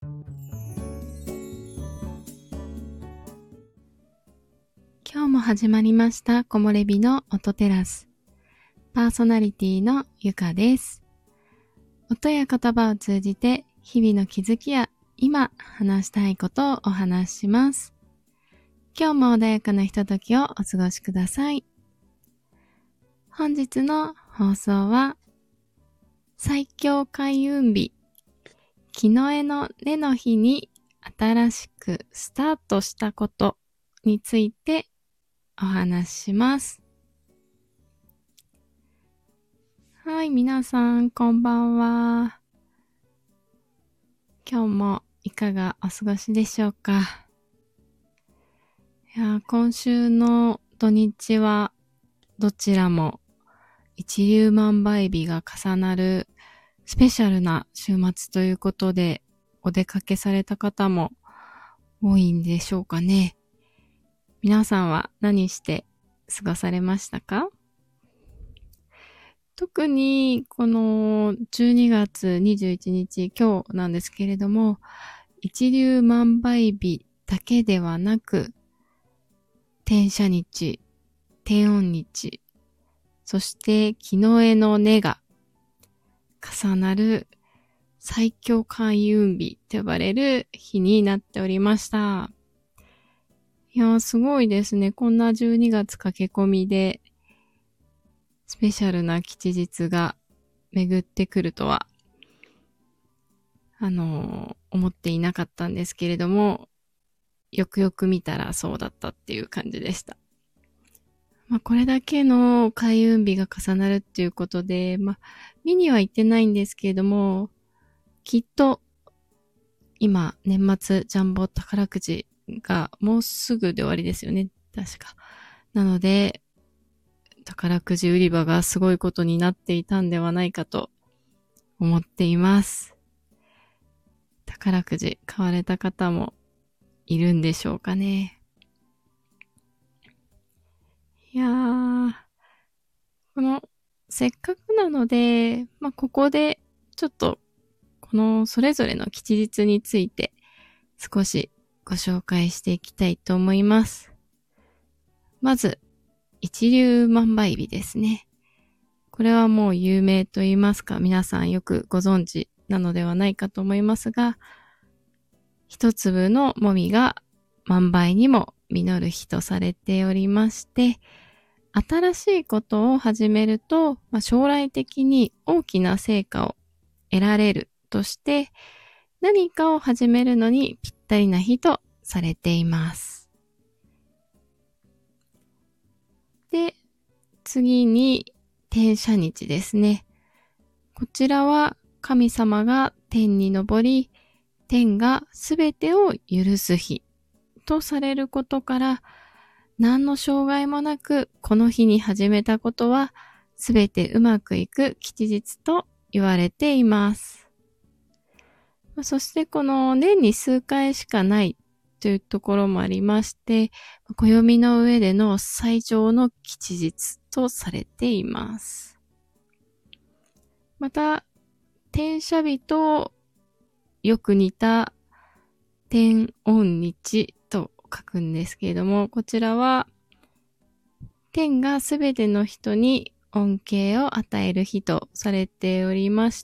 今日も始まりました木漏れ日の音テラス。パーソナリティのゆかです。音や言葉を通じて日々の気づきや今話したいことをお話しします。今日も穏やかなひとときをお過ごしください。本日の放送は最強開運日、木の絵の根の日に新しくスタートしたことについてお話しします。はい、皆さんこんばんは。今日もいかがお過ごしでしょうか。今週の土日はどちらも一粒万倍日が重なるスペシャルな週末ということでお出かけされた方も多いんでしょうかね。皆さんは何して過ごされましたか？特にこの12月21日今日なんですけれども、一粒万倍日だけではなく天赦日、天恩日、そして木の絵の根が重なる最強開運日と呼ばれる日になっておりました。いやーすごいですね。こんな12月駆け込みでスペシャルな吉日が巡ってくるとは思っていなかったんですけれども、よくよく見たらそうだったっていう感じでした。これだけの開運日が重なるっていうことで、見には行ってないんですけれども、きっと今年末ジャンボ宝くじがもうすぐで終わりですよね、確か。なので宝くじ売り場がすごいことになっていたんではないかと思っています。宝くじ買われた方もいるんでしょうかね。いやー、せっかくなので、ここでちょっとこのそれぞれの吉日について少しご紹介していきたいと思います。まず、一粒万倍日ですね。これはもう有名と言いますか、皆さんよくご存知なのではないかと思いますが、一粒のもみが万倍にも実る日とされておりまして、新しいことを始めると、将来的に大きな成果を得られるとして、何かを始めるのにぴったりな日とされています。で、次に天赦日ですね。こちらは神様が天に昇り、天がすべてを許す日とされることから、何の障害もなくこの日に始めたことはすべてうまくいく吉日と言われています。そしてこの年に数回しかないというところもありまして、暦の上での最上の吉日とされています。また、天赦日とよく似た天恩日と書くんですけれども、こちらは天がすべての人に恩恵を与える日とされておりまして、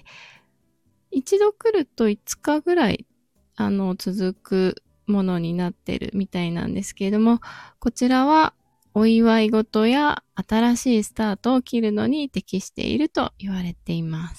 一度来ると5日ぐらい続くものになってるみたいなんですけれども、こちらはお祝い事や新しいスタートを切るのに適していると言われています。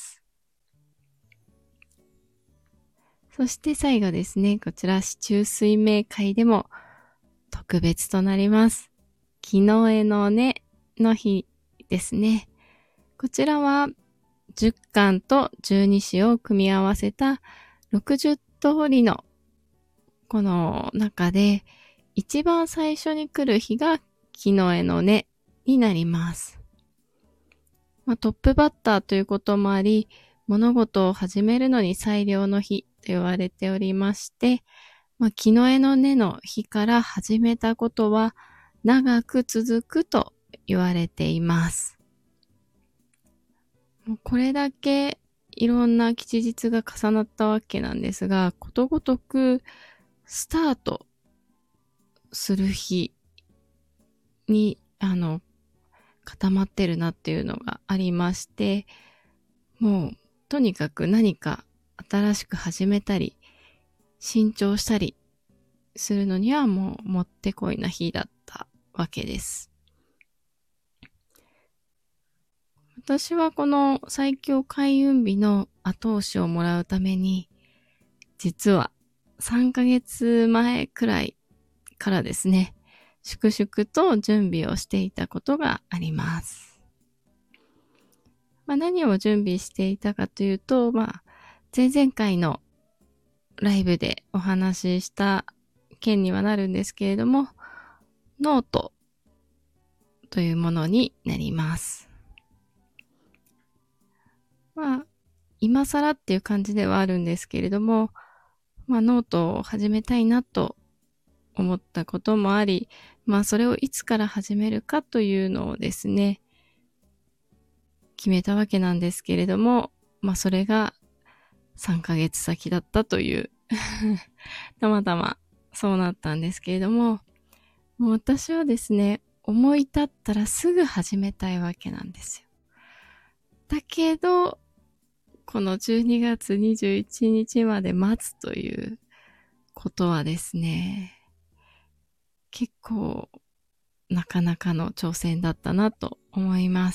そして最後ですね、こちら四柱推命会でも特別となります。木の絵の根の日ですね。こちらは10巻と12支を組み合わせた60通りのこの中で一番最初に来る日が木の絵の根になります。トップバッターということもあり、物事を始めるのに最良の日と言われておりまして、木の絵の根の日から始めたことは長く続くと言われています。これだけいろんな吉日が重なったわけなんですが、ことごとくスタートする日に、固まってるなっていうのがありまして、もう、とにかく何か新しく始めたり、新調したりするのにはもうもってこいな日だったわけです。私はこの最強開運日の後押しをもらうために、実は3ヶ月前くらいからですね、粛々と準備をしていたことがあります。何を準備していたかというと、前々回のライブでお話しした件にはなるんですけれども、ノートというものになります。今更っていう感じではあるんですけれども、ノートを始めたいなと思ったこともあり、それをいつから始めるかというのをですね、決めたわけなんですけれども、それが3ヶ月先だったというたまたまそうなったんですけれども、もう私はですね、思い立ったらすぐ始めたいわけなんですよ。だけど、この12月21日まで待つということはですね、結構なかなかの挑戦だったなと思います。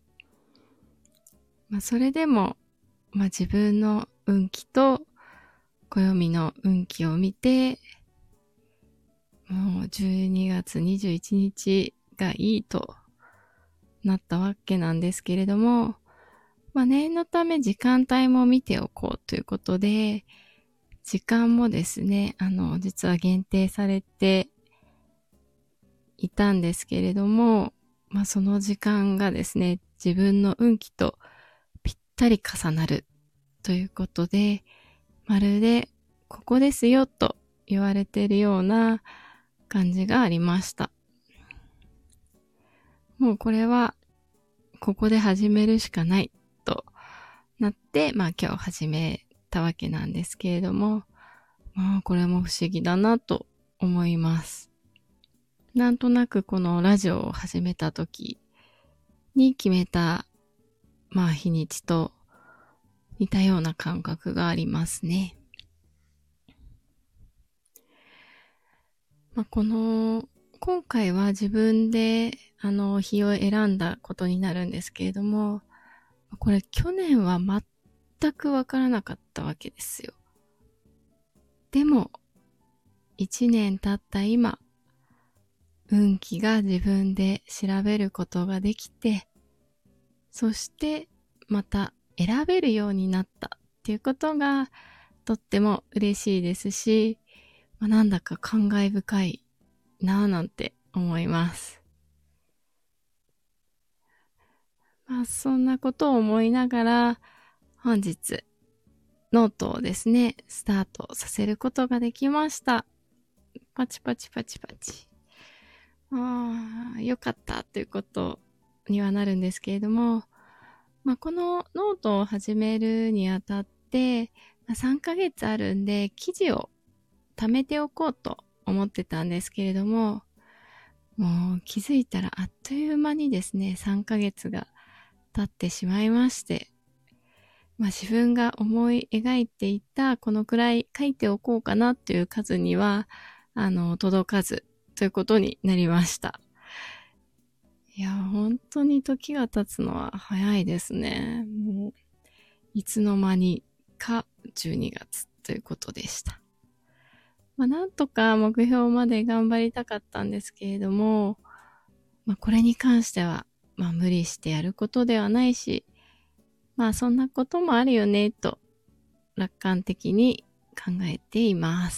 それでも、自分の運気と暦の運気を見て、もう12月21日がいいとなったわけなんですけれども、念のため時間帯も見ておこうということで、時間もですね、実は限定されていたんですけれども、その時間がですね、自分の運気とぴったり重なるということで、まるでここですよと言われているような感じがありました。もうこれはここで始めるしかないとなって、今日始めたわけなんですけれども、これも不思議だなと思います。なんとなくこのラジオを始めた時に決めた、日にちと似たような感覚がありますね。今回は自分で日を選んだことになるんですけれども、これ去年は全くわからなかったわけですよ。でも、1年経った今、運気が自分で調べることができて、そしてまた選べるようになったっていうことがとっても嬉しいですし、なんだか感慨深いなぁなんて思います。そんなことを思いながら本日ノートをですね、スタートさせることができました。パチパチパチパチ。よかったということにはなるんですけれども、このノートを始めるにあたって、3ヶ月あるんで記事を貯めておこうと思ってたんですけれども、もう気づいたらあっという間にですね、3ヶ月が経ってしまいまして、自分が思い描いていたこのくらい書いておこうかなっていう数には、届かずということになりました。いや、本当に時が経つのは早いですね。もういつの間にか12月ということでした。なんとか目標まで頑張りたかったんですけれども、これに関しては、無理してやることではないし、そんなこともあるよね、と楽観的に考えています。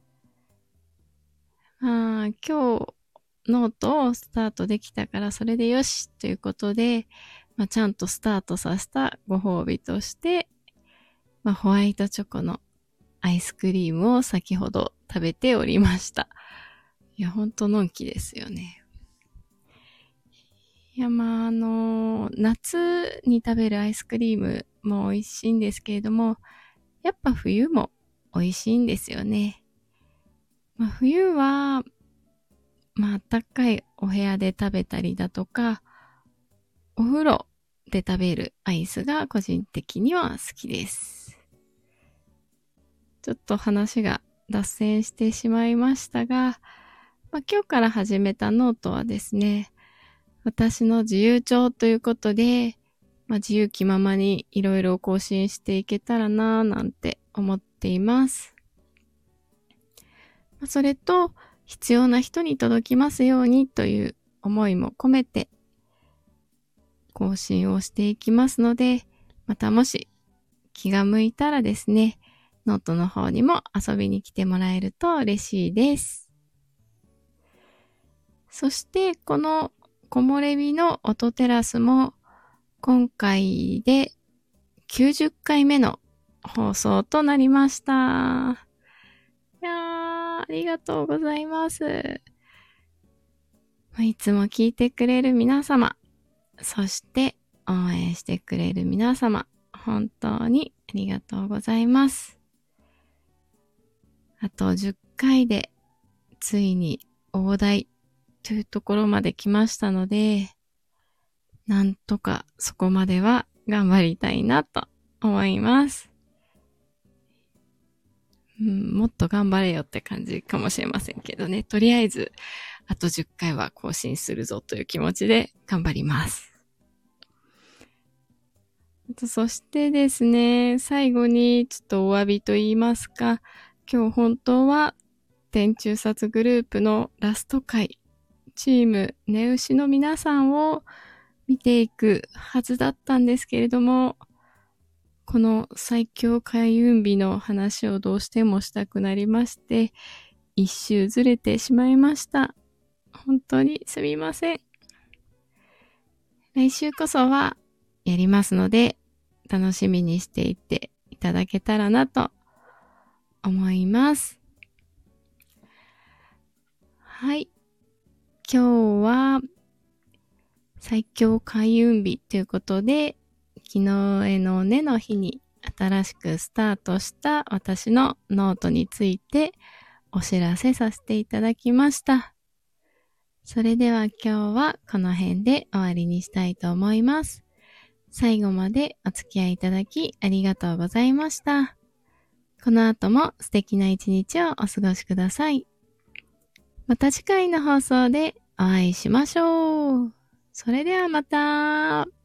今日ノートをスタートできたからそれでよしということで、ちゃんとスタートさせたご褒美として、ホワイトチョコのアイスクリームを先ほど食べておりました。いや、ほんとのんきですよね。いや、夏に食べるアイスクリームも美味しいんですけれども、やっぱ冬も美味しいんですよね。冬は、暖かいお部屋で食べたりだとか、お風呂で食べるアイスが個人的には好きです。ちょっと話が脱線してしまいましたが、今日から始めたノートはですね、私の自由帳ということで、自由気ままにいろいろ更新していけたらなぁなんて思っています。それと、必要な人に届きますようにという思いも込めて更新をしていきますので、またもし気が向いたらですね、ノートの方にも遊びに来てもらえると嬉しいです。そしてこの木漏れ日の音テラスも今回で90回目の放送となりました。いやー、ありがとうございます。いつも聞いてくれる皆様、そして応援してくれる皆様、本当にありがとうございます。あと10回でついに大台というところまで来ましたので、なんとかそこまでは頑張りたいなと思います。もっと頑張れよって感じかもしれませんけどね。とりあえず、あと10回は更新するぞという気持ちで頑張ります。そしてですね、最後にちょっとお詫びと言いますか、今日本当は天中殺グループのラスト回、チームネウシの皆さんを見ていくはずだったんですけれども、この最強開運日の話をどうしてもしたくなりまして、一周ずれてしまいました。本当にすみません。来週こそはやりますので、楽しみにしていていただけたらなと思います。はい。今日は最強開運日ということで、昨日への根の日に新しくスタートした私のノートについてお知らせさせていただきました。それでは今日はこの辺で終わりにしたいと思います。最後までお付き合いいただきありがとうございました。この後も素敵な一日をお過ごしください。また次回の放送でお会いしましょう。それではまた。